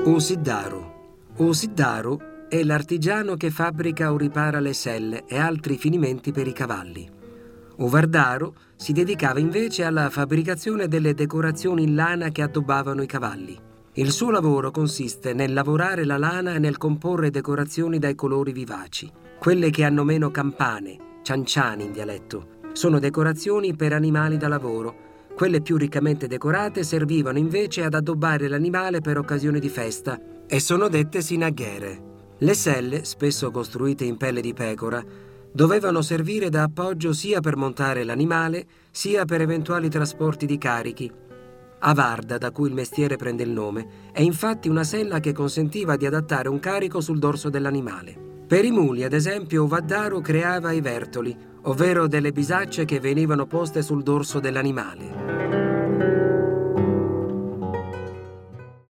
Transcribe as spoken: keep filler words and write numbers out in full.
Usiddaru. Usiddaru è l'artigiano che fabbrica o ripara le selle e altri finimenti per i cavalli. Uvardaru si dedicava invece alla fabbricazione delle decorazioni in lana che addobbavano i cavalli. Il suo lavoro consiste nel lavorare la lana e nel comporre decorazioni dai colori vivaci. Quelle che hanno meno campane, cianciani in dialetto, sono decorazioni per animali da lavoro. Quelle più riccamente decorate servivano invece ad addobbare l'animale per occasioni di festa e sono dette sinaghere. Le selle, spesso costruite in pelle di pecora, dovevano servire da appoggio sia per montare l'animale, sia per eventuali trasporti di carichi. Avarda, da cui il mestiere prende il nome, è infatti una sella che consentiva di adattare un carico sul dorso dell'animale. Per i muli, ad esempio, Uvardaru creava i vertoli, ovvero delle bisacce che venivano poste sul dorso dell'animale.